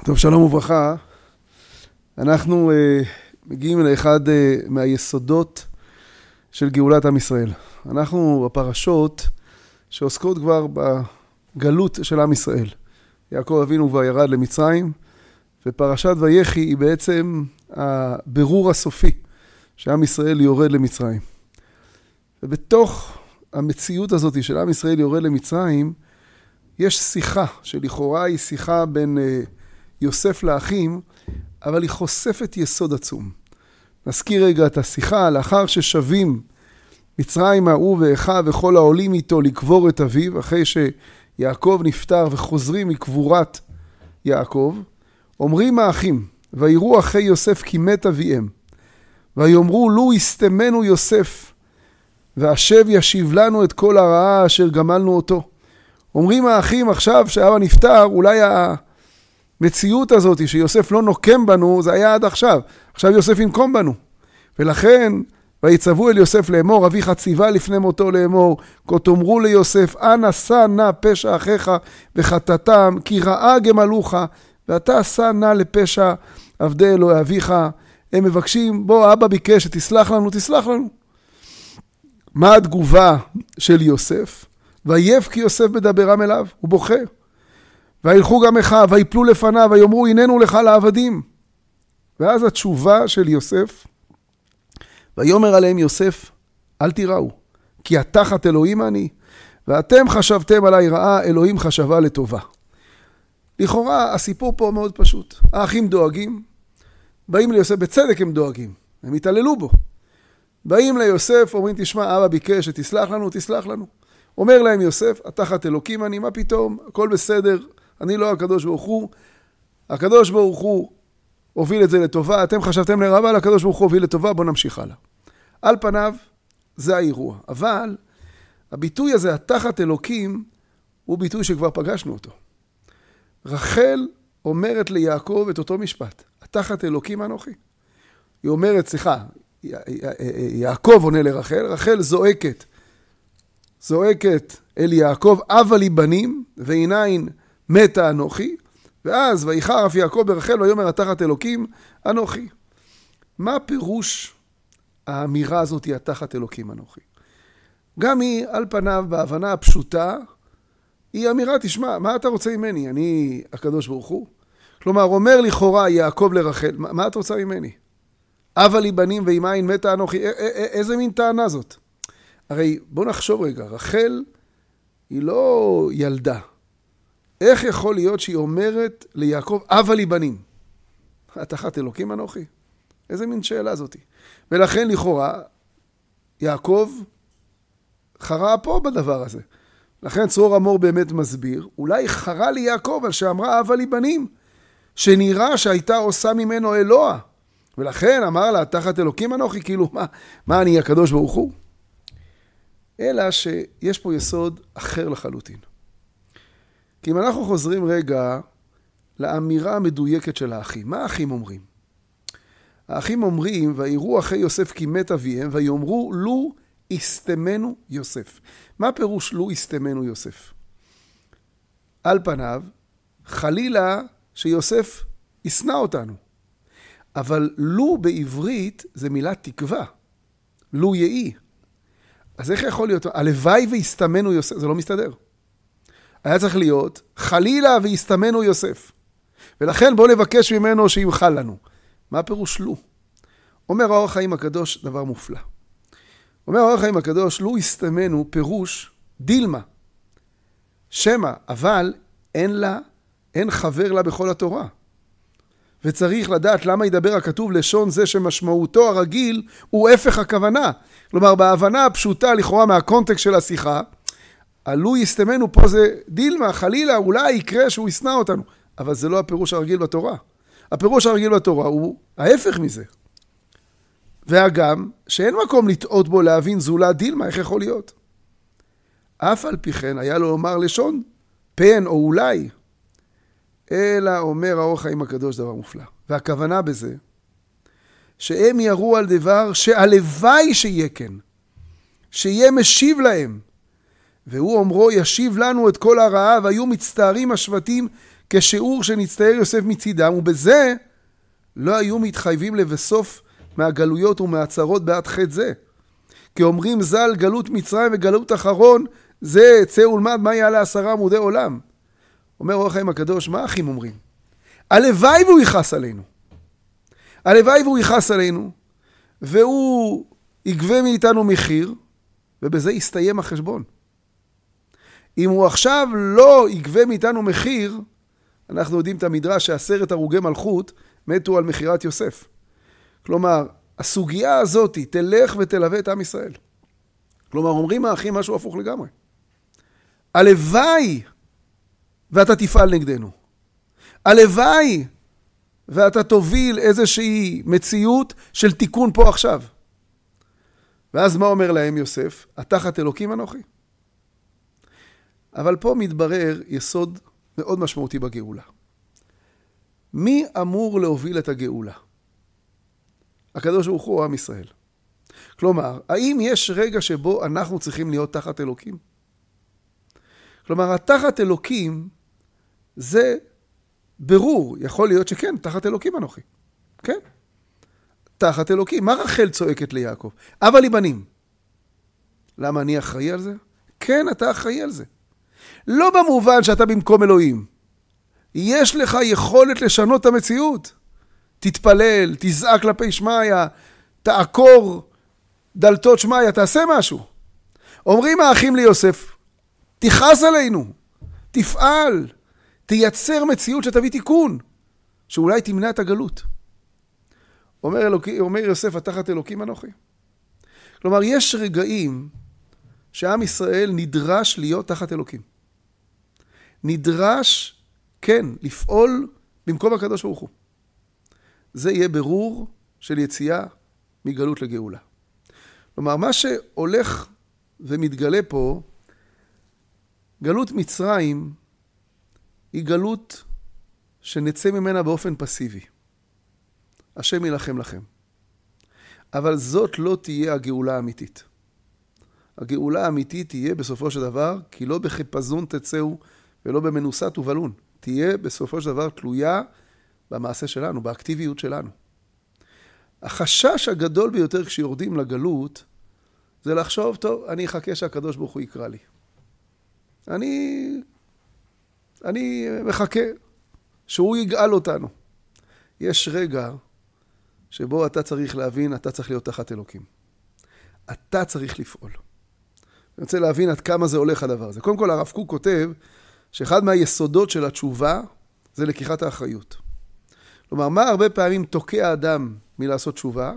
טוב, שלום וברכה. אנחנו מגיעים לאחד מהיסודות של גאולת עם ישראל. אנחנו בפרשות שעוסקות כבר בגלות של עם ישראל. יעקב אבינו כבר ירד למצרים, ופרשת ויחי היא בעצם הבירור הסופי שעם ישראל יורד למצרים. ובתוך המציאות הזאת של עם ישראל יורד למצרים, יש שיחה שלכאורה היא שיחה בין יוסף לאחים, אבל היא חושפת יסוד עצום. נזכיר רגע את השיחה, לאחר ששבים מצרים הוא ואחיו וכל העולים איתו לקבור את אביו, אחרי שיעקב נפטר וחוזרים מקבורת יעקב, אומרים האחים, ויראו אחי יוסף כי מת אביהם, ויאמרו לו יסתמנו יוסף, והשב ישיב לנו את כל הרעה אשר גמלנו אותו. אומרים האחים עכשיו שאבא נפטר, אולי המציאות הזאת שיוסף לא נוקם בנו, זה היה עד עכשיו. עכשיו יוסף ינקום בנו. ולכן, ויצוו אל יוסף לאמור, אביך ציווה לפני מותו לאמור, כה תאמרו ליוסף, אנא שא נא פשע אחיך וחטאתם, כי רעה גמלוך, ואתה שא נא לפשע עבדי אלוהי אביך. הם מבקשים, בוא אבא ביקש שתסלח לנו, תסלח לנו. מה התגובה של יוסף? ויבכי יוסף בדברם אליו, הוא בוכה. וילכו גם אחיו, ויפלו לפניו, ויאמרו הננו לך לעבדים. ואז התשובה של יוסף, ויאמר עליהם יוסף, אל תיראו, כי התחת אלוהים אני, ואתם חשבתם עליי רעה, אלוהים חשבה לטובה. לכאורה הסיפור פה מאוד פשוט. האחים דואגים, באים ליוסף, בצדק הם דואגים, הם התעללו בו. באים ליוסף, אומרים תשמע, אבא ביקש שתסלח לנו, תסלח לנו. אומר להם יוסף, התחת אלוקים אני, מה פתאום, הכל בסדר, אני לא הקדוש ברוך הוא, הקדוש ברוך הוא הוביל את זה לטובה, אתם חשבתם לרעה, אבל הקדוש ברוך הוא הוביל לטובה, בוא נמשיך הלאה. על פניו, זה האירוע, אבל הביטוי הזה, התחת אלוקים, הוא ביטוי שכבר פגשנו אותו. רחל אומרת ליעקב את אותו משפט, התחת אלוקים אנוכי. היא אומרת, סליחה, יעקב עונה לרחל, רחל זועקת אל יעקב, אבה לי בנים, ועיניים מתה אנוכי, ואז ויחר אף יעקב ברחל, ויאמר התחת אלוקים אנוכי. מה פירוש האמירה הזאת, התחת אלוקים אנוכי? גם היא על פניו, בהבנה הפשוטה, היא אמירה, תשמע, מה אתה רוצה ממני? אני הקדוש ברוך הוא? כלומר, אומר לכאורה יעקב לרחל, מה אתה רוצה ממני? אבה לי בנים ועיניים מתה אנוכי, איזה מין טענה זאת? הרי בוא נחשוב רגע, רחל היא לא ילדה. איך יכול להיות שהיא אומרת ליעקב, אבה לי בנים? התחת אלוקים אנוכי? איזה מין שאלה זאת? ולכן לכאורה, יעקב חרה פה בדבר הזה. לכן צרור המור באמת מסביר, אולי חרה לי יעקב על שאמרה אבה לי בנים, שנראה שהייתה עושה ממנו אלוה. ולכן אמר לה, תחת אלוקים אנוכי, כאילו, מה אני הקדוש ברוך הוא? אלא שיש פה יסוד אחר לחלוטין. כי אם אנחנו חוזרים רגע לאמירה המדויקת של האחים, מה האחים אומרים? האחים אומרים, ויראו אחי יוסף כי מת אביהם, ויאמרו לו יסתמנו יוסף. מה פירוש לו יסתמנו יוסף? על פניו, חלילה שיוסף ישנא אותנו. אבל לו בעברית זה מילת תקווה. לו יהי. אז איך יכול להיות? הלוואי ויסתמנו יוסף, זה לא מסתדר. היה צריך להיות, חלילה ויסתמנו יוסף. ולכן בואו נבקש ממנו שימחל לנו. מה פירוש לו? אומר האור החיים הקדוש דבר מופלא. אומר האור החיים הקדוש, לו יסתמנו פירוש דילמה. שמה, אבל אין חבר לה בכל התורה. וצריך לדעת למה ידבר הכתוב לשון זה שמשמעותו הרגיל הוא הפך הכוונה. כלומר, בהבנה הפשוטה לכאורה מהקונטקסט של השיחה, עלו יסתמנו פה זה דילמה, חלילה, אולי יקרה שהוא ישנא אותנו. אבל זה לא הפירוש הרגיל בתורה. הפירוש הרגיל בתורה הוא ההפך מזה. והגם שאין מקום לטעות בו להבין זולה דילמה, איך יכול להיות? אף על פי כן היה לו לומר לשון, פן או אולי, אלא אומר האור החיים הקדוש דבר מופלא. והכוונה בזה, שהם יראו על דבר שהלוואי שיהיה כן, שיהיה משיב להם. והוא אומרו ישיב לנו את כל הרעה, והיו מצטערים השבטים, כשיעור שנצטער יוסף מצידם, ובזה לא היו מתחייבים לבסוף מהגלויות ומהצרות בעד חטא זה. כי אומרים ז"ל גלות מצרים וגלות אחרון, זה צא ולמד מה יעלה 10 עמודי עולם. אומר אור החיים הקדוש, מה האחים אומרים? הלוואי והוא יכעס עלינו. הלוואי והוא יכעס עלינו, והוא יגבה מאיתנו מחיר, ובזה יסתיים החשבון. אם הוא עכשיו לא יגבה מאיתנו מחיר, אנחנו יודעים את המדרש ש10 הרוגי מלכות מתו על מחירת יוסף. כלומר, הסוגיה הזאת תלך ותלווה את עם ישראל. כלומר, אומרים האחים משהו הפוך לגמרי. הלוואי ואתה תפעל נגדנו. הלוואי ואתה תוביל איזושהי מציאות של תיקון פה עכשיו. ואז מה אומר להם יוסף? התחת אלוקים אנוכי. אבל פה מתברר יסוד מאוד משמעותי בגאולה. מי אמור להוביל את הגאולה? הקדוש ברוך הוא או עם ישראל. כלומר, האם יש רגע שבו אנחנו צריכים להיות תחת אלוקים? כלומר, התחת אלוקים זה ברור. יכול להיות שכן, תחת אלוקים אנוכי. כן? תחת אלוקים. מה רחל צועקת ליעקב? אבא לי בנים. למה אני אחראי על זה? כן, אתה אחראי על זה. לא במובן שאתה במקום אלוהים. יש לך יכולת לשנות את המציאות. תתפלל, תזעק כלפי שמיה, תעקור דלתות שמיה, תעשה משהו. אומרים האחים ליוסף, תכעס עלינו, תפעל, תייצר מציאות שתביא תיקון, שאולי תמנע את הגלות. אומר יוסף, התחת אלוקים אנוכי. כלומר, יש רגעים שעם ישראל נדרש להיות תחת אלוקים. נדרש, כן, לפעול במקום הקדוש ברוך הוא. זה יהיה ברור של יציאה מגלות לגאולה. כלומר, מה שהולך ומתגלה פה, גלות מצרים היא גלות שנצא ממנה באופן פסיבי. השם ילחם לכם. אבל זאת לא תהיה הגאולה האמיתית. הגאולה האמיתית תהיה בסופו של דבר, כי לא בחיפזון תצאו ולא במנוסת ובלון. תהיה בסופו של דבר תלויה במעשה שלנו, באקטיביות שלנו. החשש הגדול ביותר כשיורדים לגלות, זה לחשוב, טוב, אני אחכה שהקדוש ברוך הוא יקרא לי. אני מחכה שהוא יגאל אותנו. יש רגע שבו אתה צריך להבין, אתה צריך להיות תחת אלוקים. אתה צריך לפעול. אני רוצה להבין עד כמה זה הולך הדבר הזה. קודם כל, הרב קוק כותב שאחד מהיסודות של התשובה זה לקיחת האחריות. כלומר, מה הרבה פעמים תוקע אדם מלעשות תשובה?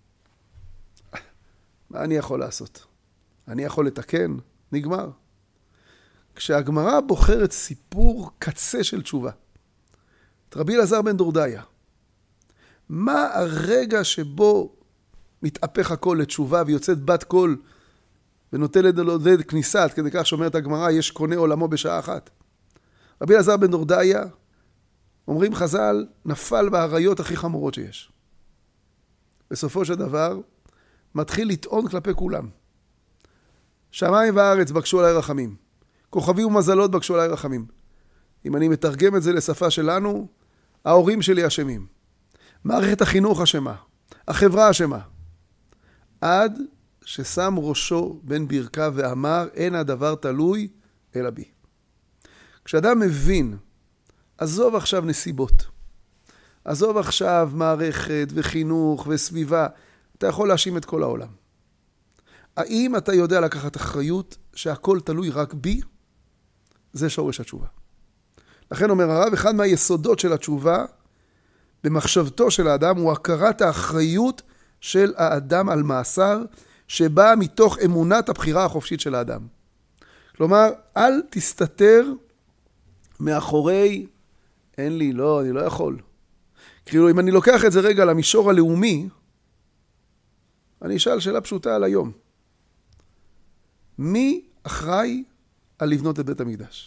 מה אני יכול לעשות? אני יכול לתקן? נגמר. כשהגמרא בוחרת סיפור קצה של תשובה, את רבי אלעזר בן דורדיה, מה הרגע שבו מתהפך הכל לתשובה ויוצאת בת קול ונוטלת לעודד כניסה, כדי כך שאומרת הגמרא, יש קונה עולמו בשעה אחת. רבי אלעזר בן דורדיה, אומרים חז"ל, נפל בעריות הכי חמורות שיש. בסופו של דבר, מתחיל לטעון כלפי כולם. שמיים וארץ בקשו עליי רחמים. כוכבים ומזלות בקשו עליי רחמים. אם אני מתרגם את זה לשפה שלנו, ההורים שלי אשמים. מערכת החינוך אשמה. החברה אשמה. עד ששם ראשו בין ברכיו ואמר, אין הדבר תלוי אלא בי. כשאדם מבין, עזוב עכשיו נסיבות. עזוב עכשיו מערכת וחינוך וסביבה. אתה יכול להאשים את כל העולם. האם אתה יודע לקחת אחריות שהכל תלוי רק בי? זה שורש התשובה. לכן אומר הרב, אחד מהיסודות של התשובה במחשבתו של האדם הוא הכרת האחריות של האדם על מעשר שבאה מתוך אמונת הבחירה החופשית של האדם. כלומר, אל תסתתר מאחורי אין לי, לא, אני לא יכול. כאילו, אם אני לוקח את זה רגע למישור הלאומי, אני אשאל שאלה פשוטה על היום. מי אחראי על לבנות את בית המקדש?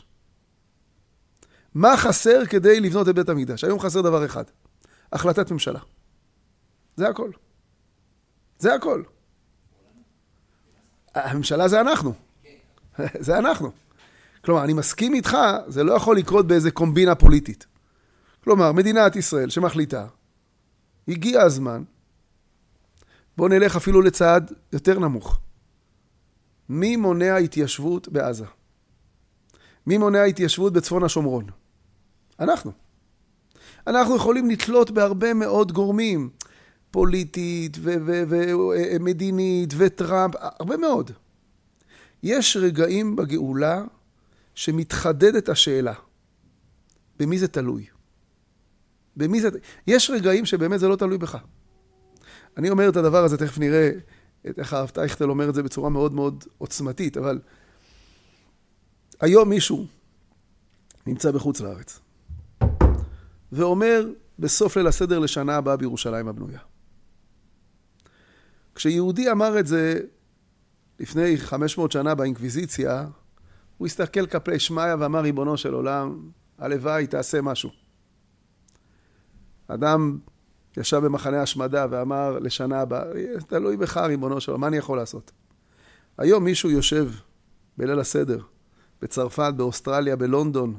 מה חסר כדי לבנות את בית המקדש? היום חסר דבר אחד. החלטת ממשלה. זה הכל. זה הכל. הממשלה זה אנחנו. זה אנחנו. כלומר, אני מסכים איתך, זה לא יכול לקרות באיזה קומבינה פוליטית. כלומר, מדינת ישראל שמחליטה, הגיע הזמן, בוא נלך אפילו לצעד יותר נמוך. מי מונע התיישבות בעזה? מי מונע התיישבות בצפון השומרון? אנחנו. אנחנו יכולים לתלות בהרבה מאוד גורמים, פוליטית ומדינית וטראמפ, הרבה מאוד. יש רגעים בגאולה שמתחדדת השאלה, במי זה תלוי? במי זה... יש רגעים שבאמת זה לא תלוי בך. אני אומר את הדבר הזה, תכף נראה איך הרב טייכטל אומר את זה בצורה מאוד מאוד עוצמתית, אבל היום מישהו נמצא בחוץ לארץ, ואומר בסוף ליל הסדר לשנה הבאה בירושלים הבנויה. כשיהודי אמר את זה לפני 500 שנה באינקוויזיציה, הוא הסתכל כפי שמיא ואמר, ריבונו של עולם, הלוואי תעשה משהו. אדם ישב במחנה השמדה ואמר לשנה הבאה, תלוי בך ריבונו של עולם, מה אני יכול לעשות? היום מישהו יושב בליל הסדר, בצרפת, באוסטרליה, בלונדון,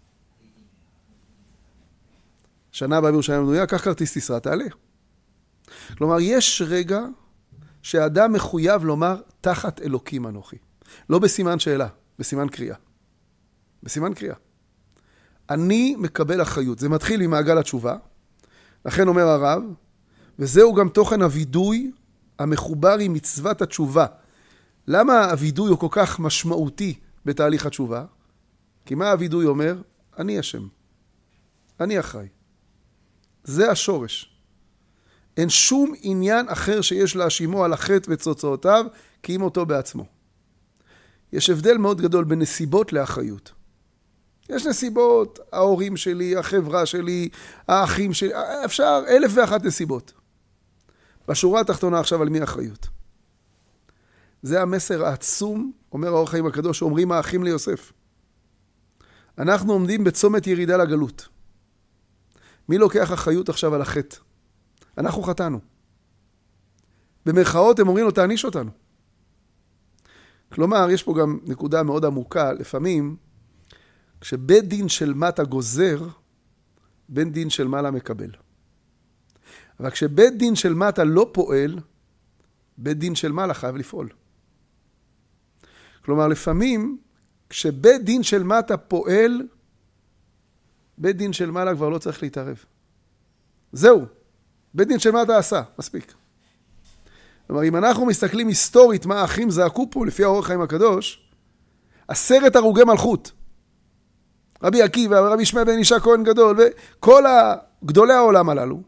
שנה הבאה בירושלים הבנויה, קח כרטיס טיסה, תעלה. כלומר, יש רגע שאדם מחויב לומר, תחת אלוקים אנוכי. לא בסימן שאלה, בסימן קריאה. בסימן קריאה. אני מקבל אחריות. זה מתחיל ממעגל התשובה. לכן אומר הרב, וזהו גם תוכן הוידוי המחובר עם מצוות התשובה. למה הוידוי הוא כל כך משמעותי בתהליך התשובה? כי מה הוידוי אומר? אני אשם. אני אחראי. זה השורש. אין שום עניין אחר שיש להאשימו על החטא ותוצאותיו, כי אם אותו בעצמו. יש הבדל מאוד גדול בין נסיבות לאחריות. יש נסיבות, ההורים שלי, החברה שלי, האחים שלי, אפשר 1,001 נסיבות. בשורה התחתונה עכשיו על מי האחריות? זה המסר העצום, אומר האור החיים הקדוש, שאומרים האחים ליוסף. אנחנו עומדים בצומת ירידה לגלות. מי לוקח אחריות עכשיו על החטא? אנחנו חטאנו. במרכאות הם אומרים לו, תעניש אותנו. כלומר, יש פה גם נקודה מאוד עמוקה, לפעמים, כשבית דין של מטה גוזר, בית דין של מעלה מקבל. אבל כשבית דין של מטה לא פועל, בית דין של מעלה חייב לפעול. כלומר, לפעמים, כשבית דין של מטה פועל, בית דין של מעלה כבר לא צריך להתערב. זהו. בית דין של מטה עשה, מספיק. כלומר, אם אנחנו מסתכלים היסטורית מה האחים זעקו פה, לפי האור החיים הקדוש, 10 הרוגי מלכות. רבי עקיבא ורבי שמעיה בן אישה כהן גדול, וכל גדולי העולם הללו,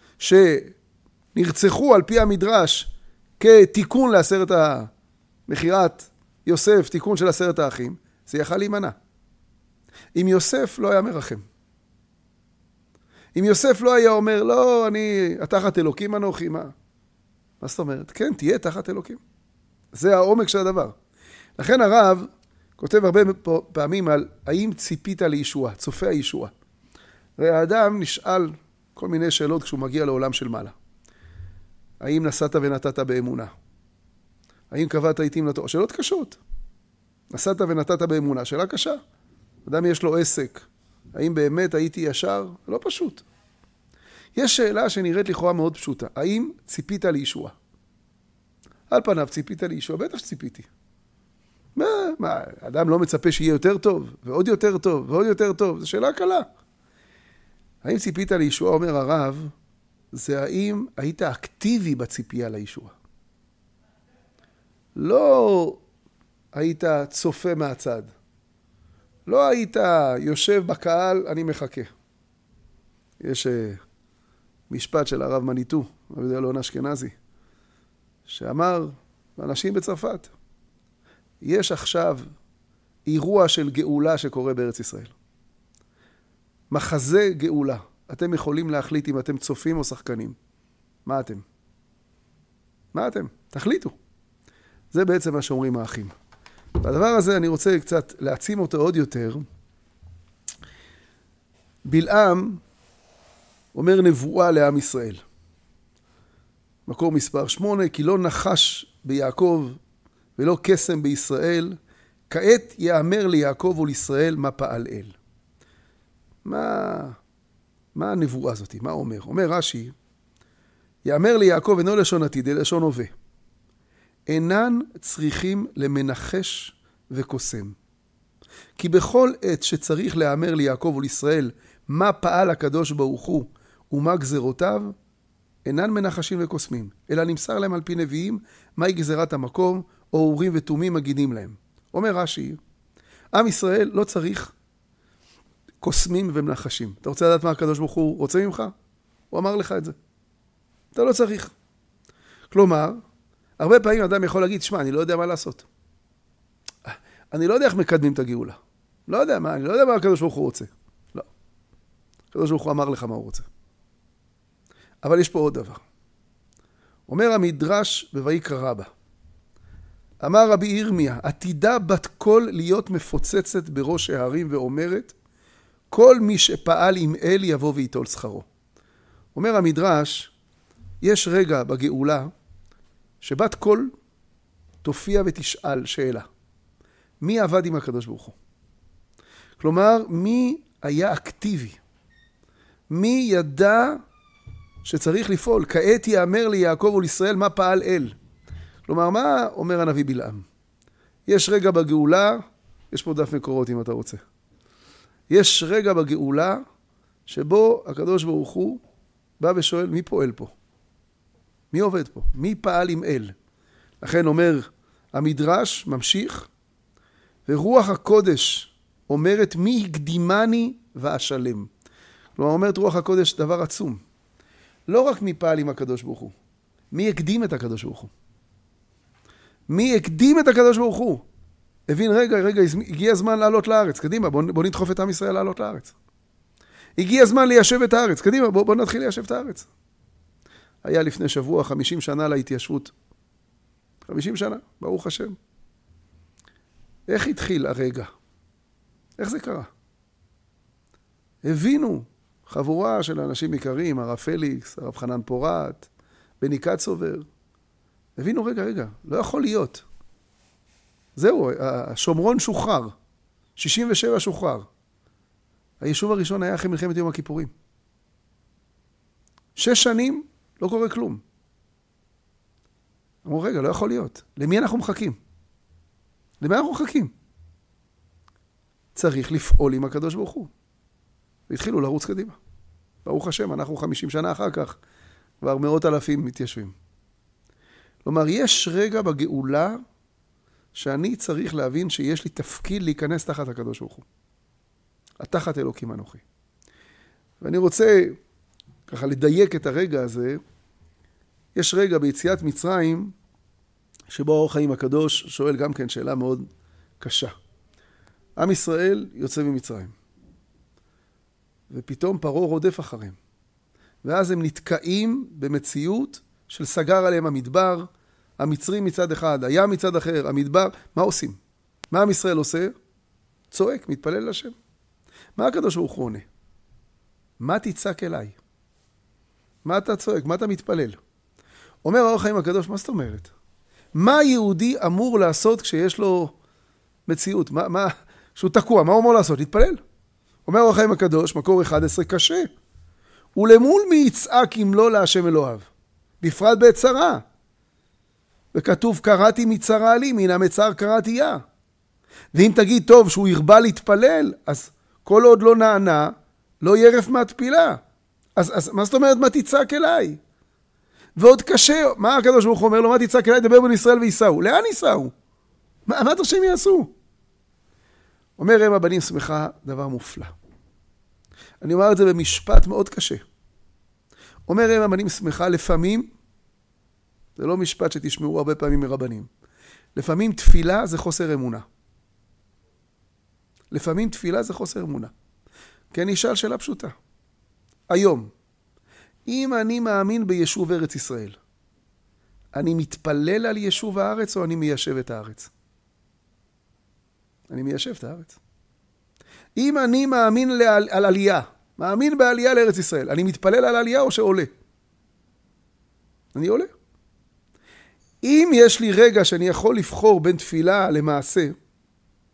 שנרצחו על פי המדרש, כתיקון ל10 מכירת יוסף, תיקון של 10 האחים, זה יכל להימנע. אם יוסף לא היה מרחם. אם יוסף לא היה אומר, לא, אני תחת אלוקים אנוכי, מה זאת אומרת? כן, תהיה תחת אלוקים. זה העומק של הדבר. לכן הרב כותב הרבה פעמים על האם ציפית לישוע, צופה הישוע. הרי האדם נשאל כל מיני שאלות כשהוא מגיע לעולם של מעלה. האם נסעת ונתת באמונה? האם קבעת עיתים לתורה? שאלות קשות. נסעת ונתת באמונה, שאלה קשה. אדם יש לו עסק. האם באמת הייתי ישר? לא פשוט. יש שאלה שנראית לכאורה מאוד פשוטה. האם ציפית לישוע? על פניו ציפית לישוע? בטח שציפיתי. מה, אדם לא מצפה שיהיה יותר טוב, ועוד יותר טוב, ועוד יותר טוב. זו שאלה קלה. האם ציפית לישוע, אומר הרב, זה האם היית אקטיבי בציפייה לישוע. לא היית צופה מהצד. לא היית יושב בקהל, אני מחכה. יש משפט של הרב מניטו, רבי אלון אשכנזי, שאמר לאנשים בצרפת, יש עכשיו אירוע של גאולה שקורה בארץ ישראל. מחזה גאולה. אתם יכולים להחליט אם אתם צופים או שחקנים. מה אתם? מה אתם? תחליטו. זה בעצם מה שאומרים האחים. והדבר הזה אני רוצה קצת להעצים אותו עוד יותר. בלעם אומר נבואה לעם ישראל. מקור מספר 8, כי לא נחש ביעקב ולא קסם בישראל, כעת יאמר ליעקב ולישראל מה פעל אל. מה הנבואה הזאת? מה אומר? אומר רש"י, יאמר ליעקב אינו לשון עתיד, אלא לשון הווה. אינן צריכים למנחש וקוסם. כי בכל עת שצריך לאמר ליעקב ולישראל מה פעל הקדוש ברוך הוא ומה גזרותיו, אינן מנחשים וקוסמים, אלא נמסר להם על פי נביאים מהי גזרת המקום, או אורים ותומים מגידים להם. אומר רש"י, עם ישראל לא צריך קוסמים ומנחשים. אתה רוצה לדעת מה הקדוש ברוך הוא רוצה ממך? הוא אמר לך את זה. אתה לא צריך. כלומר, הרבה פעמים אדם יכול להגיד, שמע, אני לא יודע מה לעשות. אני לא יודע איך מקדמים את הגאולה. אני לא יודע מה הקדוש ברוך הוא רוצה. לא. הקדוש ברוך הוא אמר לך מה הוא רוצה. אבל יש פה עוד דבר. אומר המדרש בויקרא רבה. אמר רבי ירמיה, עתידה בת קול להיות מפוצצת בראש ההרים ואומרת, כל מי שפעל עם אל יבוא ויטול שכרו. אומר המדרש, יש רגע בגאולה שבת קול תופיע ותשאל שאלה. מי עבד עם הקדוש ברוך הוא? כלומר, מי היה אקטיבי? מי ידע שצריך לפעול? כעת יאמר ליעקב ולישראל מה פעל אל. כלומר, מה אומר הנביא בלעם? יש רגע בגאולה, יש פה דף מקורות אם אתה רוצה. יש רגע בגאולה שבו הקדוש ברוך הוא בא ושואל מי פועל פה? מי עובד פה? מי פעל עם אל? לכן אומר המדרש, ממשיך, ורוח הקודש אומרת מי הקדימני ואשלם. כלומר, אומרת רוח הקודש דבר עצום. לא רק מי פעל עם הקדוש ברוך הוא, מי הקדים את הקדוש ברוך הוא? מי הקדים את הקדוש ברוך הוא? הבין, רגע, הגיע הזמן לעלות לארץ. קדימה, בוא נדחוף את עם ישראל לעלות לארץ. הגיע הזמן ליישב את הארץ. קדימה, בוא נתחיל ליישב את הארץ. היה לפני שבוע 50 שנה להתיישבות. 50 שנה, ברוך השם. איך התחיל הרגע? איך זה קרה? הבינו חבורה של אנשים עיקריים, הרב פליקס, הרב חנן פורת, בני קצובר. הבינו, רגע, לא יכול להיות. זהו, השומרון שוחרר. 67 שוחרר. היישוב הראשון היה אחרי מלחמת יום הכיפורים. 6 שנים לא קורה כלום. אמרו, רגע, לא יכול להיות. למי אנחנו מחכים? למה אנחנו מחכים? צריך לפעול עם הקדוש ברוך הוא. והתחילו לרוץ קדימה. ברוך השם, אנחנו 50 שנה אחר כך, כבר מאות אלפים מתיישבים. כלומר, יש רגע בגאולה שאני צריך להבין שיש לי תפקיד להיכנס תחת הקדוש ברוך הוא. התחת אלוקים אנוכי. ואני רוצה ככה לדייק את הרגע הזה. יש רגע ביציאת מצרים, שבו האור חיים הקדוש שואל גם כן שאלה מאוד קשה. עם ישראל יוצא ממצרים. ופתאום פרעה רודף אחריהם. ואז הם נתקעים במציאות של סגר עליהם המדבר, המצרים מצד אחד, הים מצד אחר, המדבר. מה עושים? מה עם ישראל עושה? צועק, מתפלל לשם. מה הקדוש ברוך הוא עונה? מה תצעק אליי? מה אתה צועק? מה אתה מתפלל? אומר האור חיים הקדוש, מה זאת אומרת? מה יהודי אמור לעשות כשיש לו מציאות? שהוא תקוע, מה הוא אמור לעשות? להתפלל. אומר האור חיים הקדוש, מקור 11, קשה. ולמול מי יצעק אם לא להשם אלוהיו? בפרט בעת צרה. וכתוב, קראתי מצרה לי, מן המצר קראתי יה. ואם תגיד טוב שהוא ירבה להתפלל, אז כל עוד לא נענה, לא ירף מהתפילה. אז מה זאת אומרת, מה תצעק אליי? ועוד קשה, מה הקדוש ברוך הוא אומר לו, מה תצעק אליי, דבר בן ישראל ויסעו. לאן ייסעו? מה אתה שהם יעשו? אומר הם הבנים שמחה, דבר מופלא. אני אומר את זה במשפט מאוד קשה. אומר הם הבנים שמחה, לפעמים, זה לא משפט שתשמעו הרבה פעמים מרבנים, לפעמים תפילה זה חוסר אמונה. לפעמים תפילה זה חוסר אמונה. כי אני אשאל שאלה פשוטה. היום, אם אני מאמין ביישוב ארץ ישראל, אני מתפלל על יישוב הארץ או אני מיישב את הארץ? אני מיישב את הארץ. אם אני מאמין על עלייה, מאמין בעלייה לארץ ישראל, אני מתפלל על עלייה או שעולה? אני עולה. אם יש לי רגע שאני יכול לבחור בין תפילה למעשה,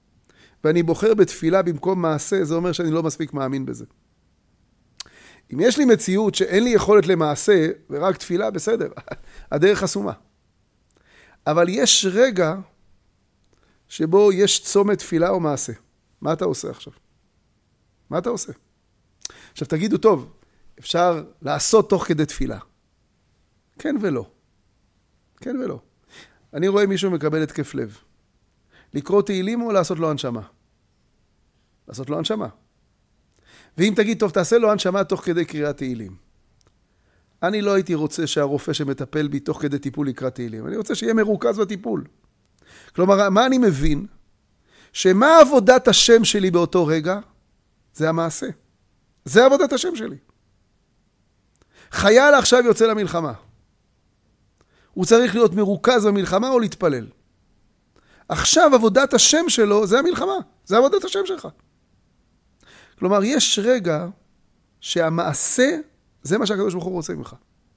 ואני בוחר בתפילה במקום מעשה, זה אומר שאני לא מספיק מאמין בזה. אם יש לי מציאות שאין לי יכולת למעשה, ורק תפילה, בסדר, הדרך חסומה. אבל יש רגע שבו יש צומת תפילה או מעשה. מה אתה עושה עכשיו? מה אתה עושה? עכשיו תגידו, טוב, אפשר לעשות תוך כדי תפילה. כן ולא. כן ולא. אני רואה מישהו מקבל התקף לב. לקרוא תהילים או לעשות לו הנשמה? לעשות לו הנשמה. ואם תגיד, טוב, תעשה לו הנשמה תוך כדי קריאת תהילים. אני לא הייתי רוצה שהרופא שמטפל בי תוך כדי טיפול יקרא תהילים. אני רוצה שיהיה מרוכז בטיפול. כלומר, מה אני מבין? שמה עבודת השם שלי באותו רגע? זה המעשה. זה עבודת השם שלי. חייל עכשיו יוצא למלחמה. הוא צריך להיות מרוכז במלחמה או להתפלל. עכשיו עבודת השם שלו זה המלחמה. זה עבודת השם שלך. כלומר, יש רגע שהמעשה זה מה שהקדוש ברוך הוא רוצה ממך.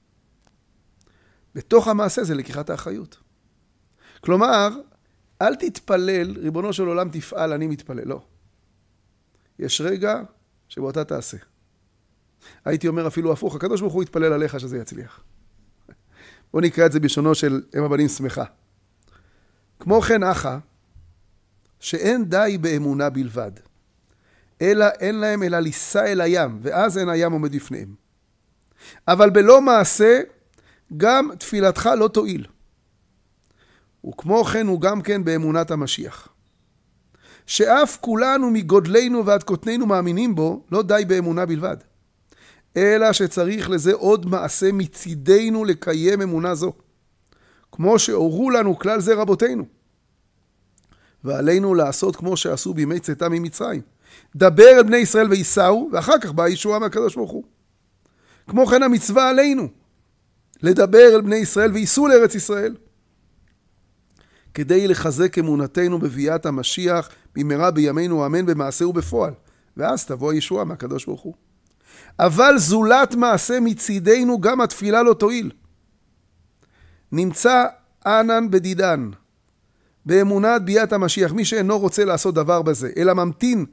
בתוך המעשה זה לקיחת האחריות. כלומר, אל תתפלל, ריבונו של עולם תפעל, אני מתפלל. לא. יש רגע שבו אתה תעשה. הייתי אומר אפילו הפוך, הקדוש ברוך הוא יתפלל עליך שזה יצליח. בוא נקרא את זה בלשונו של אם הבנים שמחה. כמו כן אחא, שאין די באמונה בלבד, אלא אין להם אלא ליסע אל הים, ואז אין הים עומד בפניהם. אבל בלא מעשה, גם תפילתך לא תועיל. וכמו כן הוא גם כן באמונת המשיח. שאף כולנו מגודלנו ועד קוטננו מאמינים בו, לא די באמונה בלבד. אלא שצריך לזה עוד מעשה מצידנו לקיים אמונה זו. כמו שהורו לנו כלל זה רבותינו. ועלינו לעשות כמו שעשו בימי צאתם ממצרים. דבר אל בני ישראל ויסעו, ואחר כך באה ישועה מהקדוש ברוך הוא. כמו כן המצווה עלינו, לדבר אל בני ישראל וייסעו לארץ ישראל. כדי לחזק אמונתנו בביאת המשיח, במהרה בימינו אמן במעשה ובפועל. ואז תבוא הישועה מהקדוש ברוך הוא. אבל זולת מעשה מצידנו גם התפילה לא תועיל. נמצא ענן בדידן, באמונת ביאת המשיח. מי שאינו רוצה לעשות דבר בזה, אלא ממתין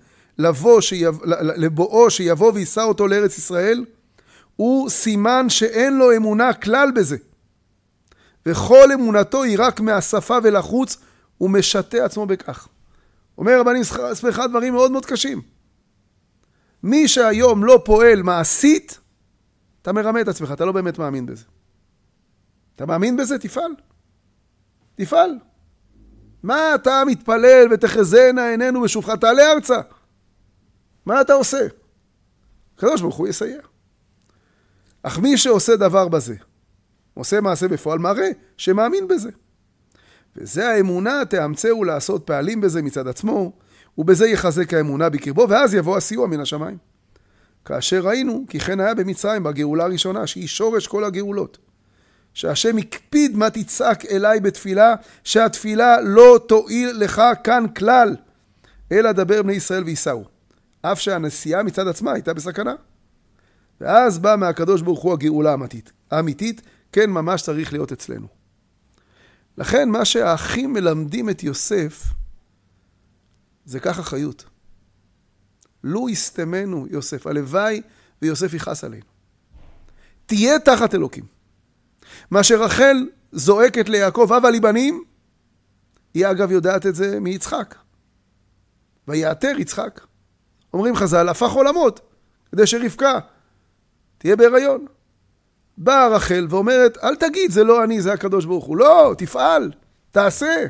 לבואו שיבוא ויסע אותו לארץ ישראל, הוא סימן שאין לו אמונה כלל בזה. וכל אמונתו היא רק מהשפה ולחוץ, הוא משתה עצמו בכך. אומר רבנים שמחה דברים מאוד מאוד קשים. מי שהיום לא פועל מעשית, אתה מרמה את עצמך, אתה לא באמת מאמין בזה. אתה מאמין בזה? תפעל. תפעל. מה אתה מתפלל ותחזינה עינינו בשובך? תעלה ארצה. מה אתה עושה? הקדוש ברוך הוא יסייע. אך מי שעושה דבר בזה, עושה מעשה בפועל, מראה שמאמין בזה. וזה האמונה תאמצהו לעשות פעלים בזה מצד עצמו, ובזה יחזק האמונה בקרבו, ואז יבוא הסיוע מן השמיים. כאשר ראינו, כי כן היה במצרים בגאולה הראשונה, שהיא שורש כל הגאולות. שהשם הקפיד מה תצעק אליי בתפילה, שהתפילה לא תועיל לך כאן כלל, אלא דבר בני ישראל ויסעו. אף שהנסיעה מצד עצמה הייתה בסכנה. ואז בא מהקדוש ברוך הוא הגאולה האמיתית, כן ממש צריך להיות אצלנו. לכן מה שהאחים מלמדים את יוסף, זה ככה חיות. לו יסתמנו יוסף, הלוואי ויוסף יכעס עלינו. תהיה תחת אלוקים. מה שרחל זועקת ליעקב, אבא לי בנים, היא אגב יודעת את זה מיצחק. ויעתר יצחק. אומרים חז"ל, הפך עולמות, כדי שרבקה תהיה בהיריון. באה רחל ואומרת, אל תגיד, זה לא אני, זה הקדוש ברוך הוא. לא, תפעל, תעשה.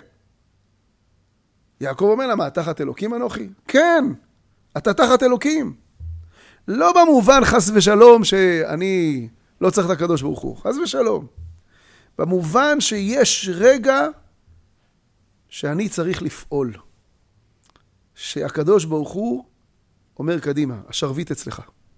יעקב אומר לה, מה, תחת אלוקים אנוכי? כן, אתה תחת אלוקים. לא במובן חס ושלום שאני לא צריך את הקדוש ברוך הוא, חס ושלום. במובן שיש רגע שאני צריך לפעול. שהקדוש ברוך הוא אומר קדימה, השרביט אצלך.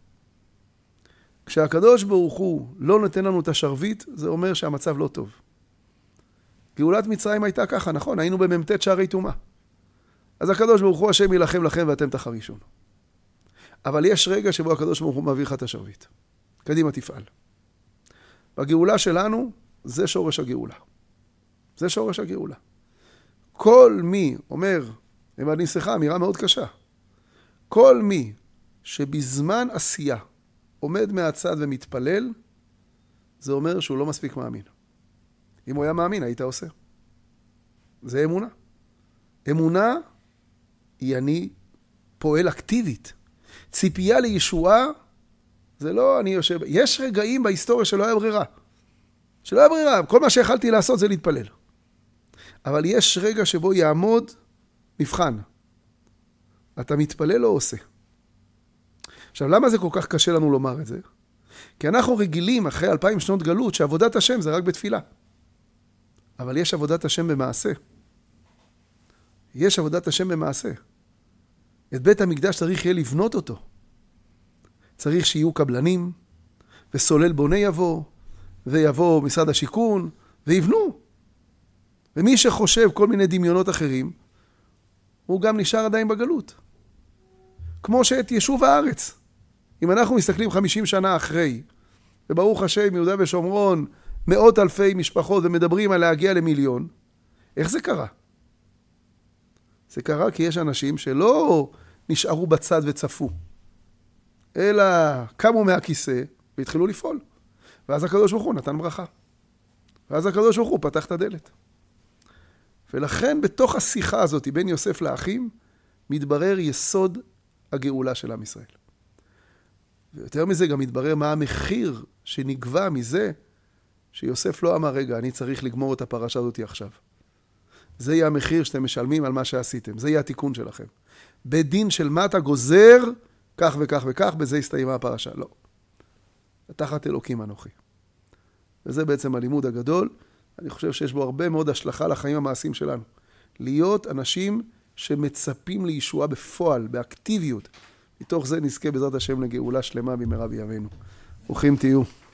כשהקדוש ברוך הוא לא נותן לנו את השרביט, זה אומר שהמצב לא טוב. גאולת מצרים הייתה ככה, נכון? היינו בממתת שערי טומאה. אז הקדוש ברוך הוא השם ילחם לכם ואתם תחרישון. אבל יש רגע שבו הקדוש ברוך הוא מעביר לך את השרביט. קדימה תפעל. בגאולה שלנו, זה שורש הגאולה. זה שורש הגאולה. כל מי אומר, אני סליחה, אמירה מאוד קשה. כל מי שבזמן עשייה עומד מהצד ומתפלל, זה אומר שהוא לא מספיק מאמין. אם הוא היה מאמין, היית עושה. זה אמונה. אמונה היא אני פועל אקטיבית. ציפייה לישועה, זה לא אני יושב... יש רגעים בהיסטוריה שלא היה ברירה. שלא היה ברירה. כל מה שיכלתי לעשות זה להתפלל. אבל יש רגע שבו יעמוד מבחן. אתה מתפלל או עושה? עכשיו, למה זה כל כך קשה לנו לומר את זה? כי אנחנו רגילים אחרי 2000 שנות גלות שעבודת השם זה רק בתפילה. אבל יש עבודת השם במעשה. יש עבודת השם במעשה. את בית המקדש צריך יהיה לבנות אותו. צריך שיהיו קבלנים, וסולל בונה יבוא, ויבוא משרד השיכון, ויבנו. ומי שחושב כל מיני דמיונות אחרים, הוא גם נשאר עדיין בגלות. כמו שאת יישוב הארץ. אם אנחנו מסתכלים 50 שנה אחרי, וברוך השם יהודה ושומרון, מאות אלפי משפחות ומדברים על להגיע למיליון, איך זה קרה? זה קרה כי יש אנשים שלא נשארו בצד וצפו, אלא קמו מהכיסא והתחילו לפעול. ואז הקדוש ברוך הוא נתן ברכה. ואז הקדוש ברוך הוא פתח את הדלת. ולכן בתוך השיחה הזאת בין יוסף לאחים, מתברר יסוד הגאולה של עם ישראל. ויותר מזה גם מתברר מה המחיר שנגבה מזה, שיוסף לא אמר, רגע, אני צריך לגמור את הפרשה הזאת עכשיו. זה יהיה המחיר שאתם משלמים על מה שעשיתם. זה יהיה התיקון שלכם. בדין של מה אתה גוזר, כך וכך וכך, בזה הסתיימה הפרשה. לא. תחת אלוקים אנוכי. וזה בעצם הלימוד הגדול. אני חושב שיש בו הרבה מאוד השלכה לחיים המעשיים שלנו. להיות אנשים שמצפים לישועה בפועל, באקטיביות. מתוך זה נזכה בעזרת השם לגאולה שלמה במהרה בימינו. ברוכים תהיו.